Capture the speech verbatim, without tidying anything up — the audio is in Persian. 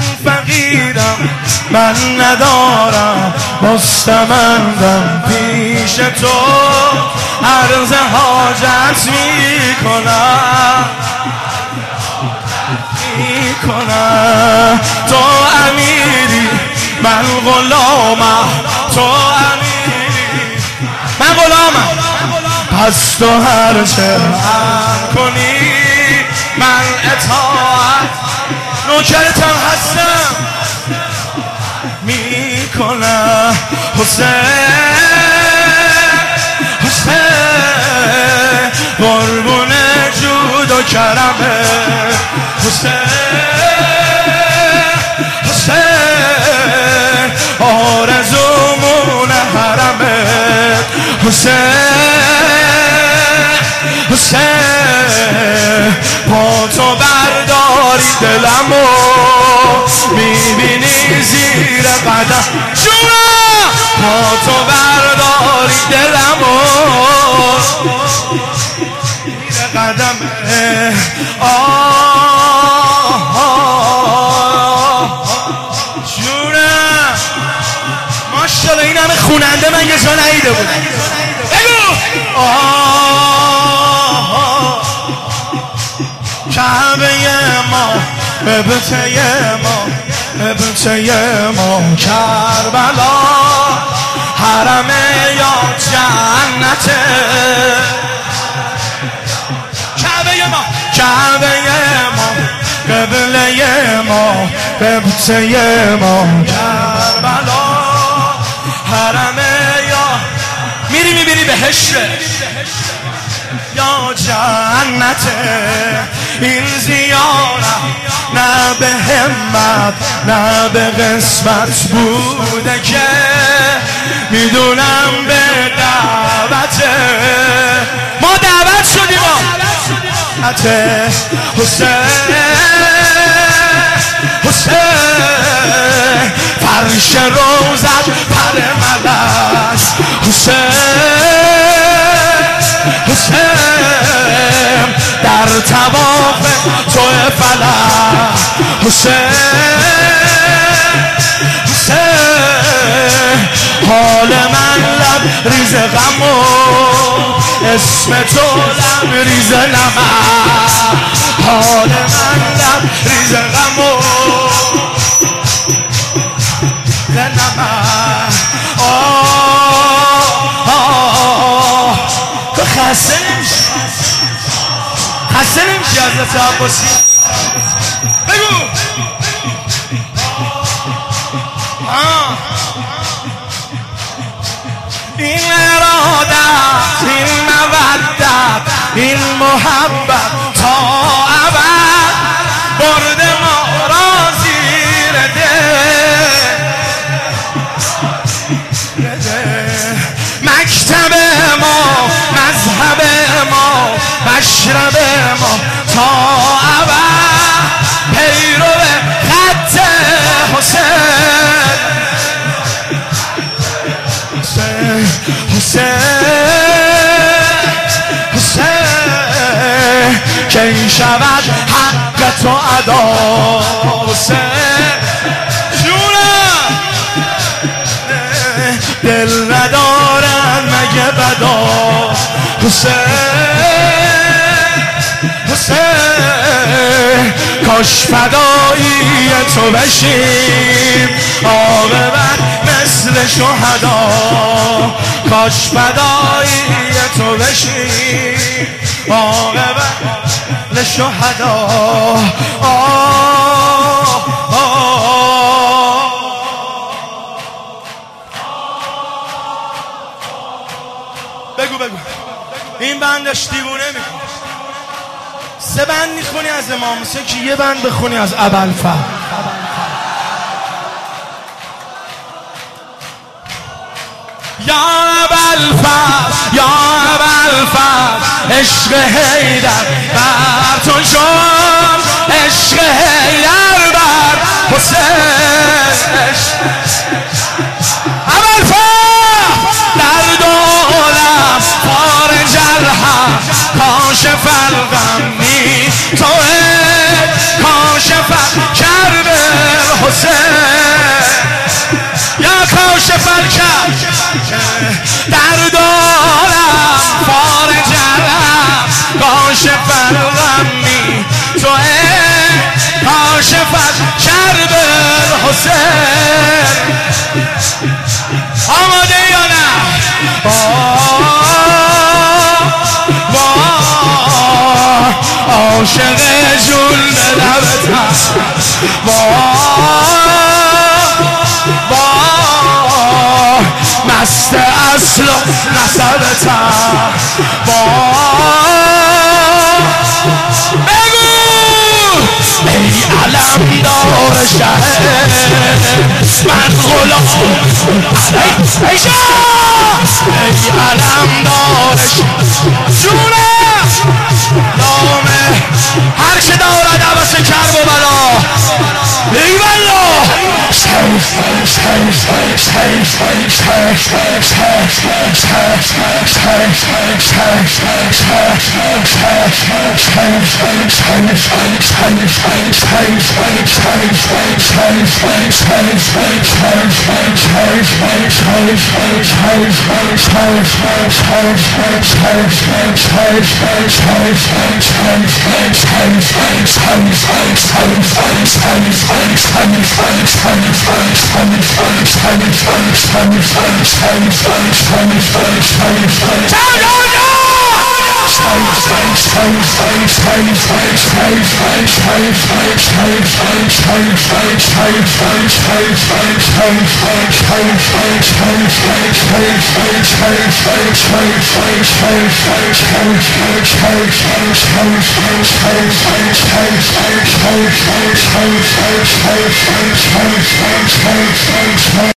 فقیرم، من ندارم، مستمندم پیش تو، عرض حاجت میکنم میکنم. تو امیری من غلامم، تو امیری من غلامم، پس تو هر چه هم کنی من اطاعت نوکرتم هستم میکنم. حسین حسین قربون جود و کرمه، حسین حسین آرزومون حرمه، حسین حسین با تو برداری دلمو میبینی زیر قدم، جونا با تو برداری دلمو زیر قدم. جونا ماشاءالله این همه خوننده من یه جا ندیده بود. بگو کعبه ما، ابته ما، ابته ما کربلا، حرم یا جنته. کعبه ما، کعبه ما، قبله ما، ابته ما کربلا، حرم یا میری میبینی بهشته یا جنته. این زیارت نه به همت نه به قسمت بوده که میدونم به دعوته، ما دعوت شدیم ما حسین حسین فرش روزت پر ملش، حسین حسین در طواف تو فلک، حسین حسین حال من لب ریز غم و اسم تو لب ریز نمک، حال من لب ریز غم و نمک. تو خسته نمیشی، خسته نمیشی حضرت عباسی؟ بگو آه. این ارادت، این مودت، این محبت تا ابد برد ما را زیر دل، مکتب ما، مذهب ما، مشرب ما تا ابد پیرو خط حسین، حسین حسین حسین کی شود حق تو ادا، حسین جونم دل ندارن مگه بدا، حسین حسین کاش فدایی تو بشیم عاقبت مثل شهدا، کاش فدایی تو بشیم عاقبت مثل شهدا. بگو بگو این بندش دیوونه میکنه. سه بند میخونی از امام حسین که یه بند بخونی از ابوالفضل. یا ابوالفضل یا ابوالفضل عشق حیدر بر تو شد، عشق حیدر بر حسین، ابوالفضل در دولت خارج الحق کاشف الغم توه، کاشف کرب در دارم فارجرم کاشف الغمی تو کاشف کرب الحسین آماده یا نه عاشق جون به لبتم با با مست اصل و نسبتم با بگو ای علم دار شهر من غلام ای شاه ای علم دار جونم نامه هر که دارد عباس کرب و بلا ای والله